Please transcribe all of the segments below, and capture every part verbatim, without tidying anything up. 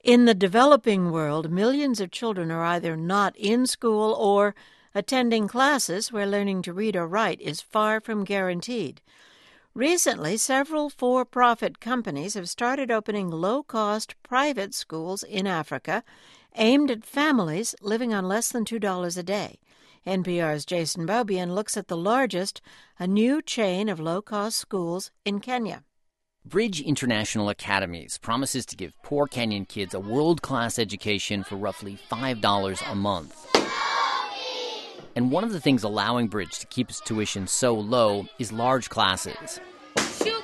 In the developing world, millions of children are either not in school or attending classes where learning to read or write is far from guaranteed. Recently, several for-profit companies have started opening low-cost private schools in Africa aimed at families living on less than two dollars a day. N P R's Jason Beaubien looks at the largest, a new chain of low-cost schools in Kenya. Bridge International Academies promises to give poor Kenyan kids a world-class education for roughly five dollars a month. And one of the things allowing Bridge to keep its tuition so low is large classes. Sugar!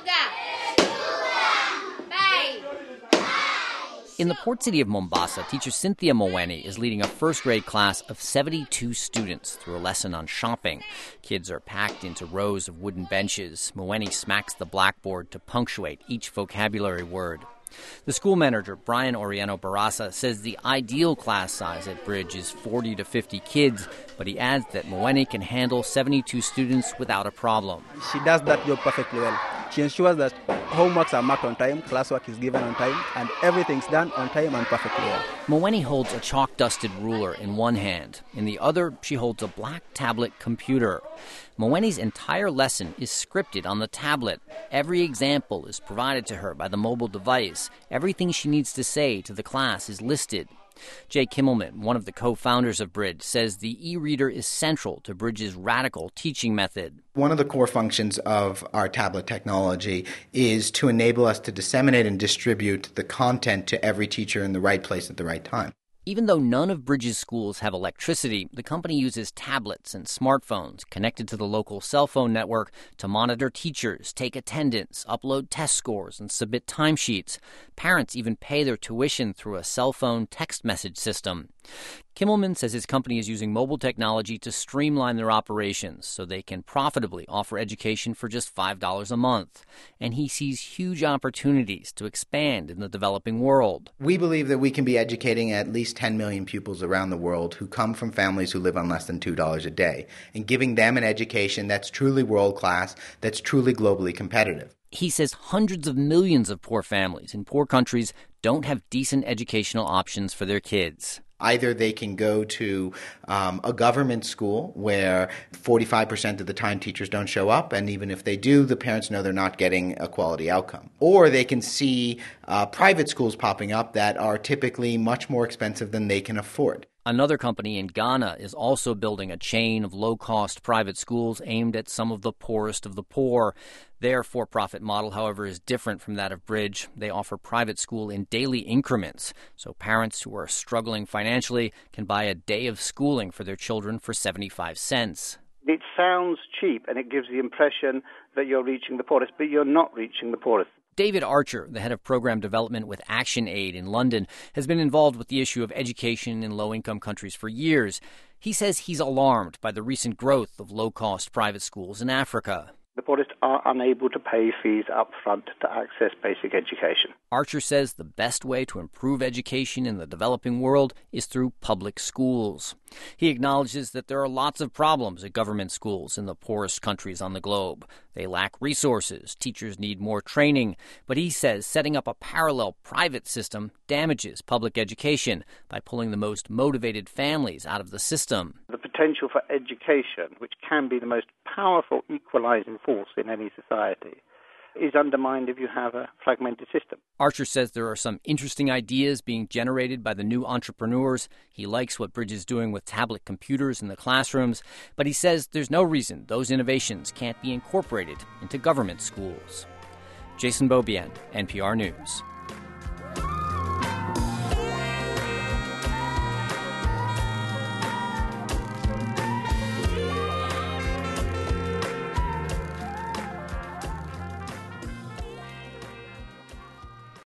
In the port city of Mombasa, teacher Cynthia Mweni is leading a first-grade class of seventy-two students through a lesson on shopping. Kids are packed into rows of wooden benches. Mweni smacks the blackboard to punctuate each vocabulary word. The school manager, Brian Orieno Barasa, says the ideal class size at Bridge is forty to fifty kids, but he adds that Mweni can handle seventy-two students without a problem. She does that job perfectly well. She ensures that homeworks are marked on time, classwork is given on time, and everything's done on time and perfectly well. Mweni holds a chalk-dusted ruler in one hand. In the other, she holds a black tablet computer. Mweni's entire lesson is scripted on the tablet. Every example is provided to her by the mobile device. Everything she needs to say to the class is listed. Jay Kimmelman, one of the co-founders of Bridge, says the e-reader is central to Bridge's radical teaching method. One of the core functions of our tablet technology is to enable us to disseminate and distribute the content to every teacher in the right place at the right time. Even though none of Bridge's schools have electricity, the company uses tablets and smartphones connected to the local cell phone network to monitor teachers, take attendance, upload test scores, and submit timesheets. Parents even pay their tuition through a cell phone text message system. Kimmelman says his company is using mobile technology to streamline their operations so they can profitably offer education for just five dollars a month. And he sees huge opportunities to expand in the developing world. We believe that we can be educating at least ten million pupils around the world who come from families who live on less than two dollars a day, and giving them an education that's truly world-class, that's truly globally competitive. He says hundreds of millions of poor families in poor countries don't have decent educational options for their kids. Either they can go to um, a government school where forty-five percent of the time teachers don't show up, and even if they do, the parents know they're not getting a quality outcome. Or they can see uh, private schools popping up that are typically much more expensive than they can afford. Another company in Ghana is also building a chain of low-cost private schools aimed at some of the poorest of the poor. Their for-profit model, however, is different from that of Bridge. They offer private school in daily increments, so parents who are struggling financially can buy a day of schooling for their children for seventy-five cents. It sounds cheap, and it gives the impression that you're reaching the poorest, but you're not reaching the poorest. David Archer, the head of program development with ActionAid in London, has been involved with the issue of education in low-income countries for years. He says he's alarmed by the recent growth of low-cost private schools in Africa. The poorest are unable to pay fees up front to access basic education. Archer says the best way to improve education in the developing world is through public schools. He acknowledges that there are lots of problems at government schools in the poorest countries on the globe. They lack resources, teachers need more training, but he says setting up a parallel private system damages public education by pulling the most motivated families out of the system. The potential for education, which can be the most powerful equalizing force in any society, is undermined if you have a fragmented system. Archer says there are some interesting ideas being generated by the new entrepreneurs. He likes what Bridge is doing with tablet computers in the classrooms, but he says there's no reason those innovations can't be incorporated into government schools. Jason Beaubien, N P R News.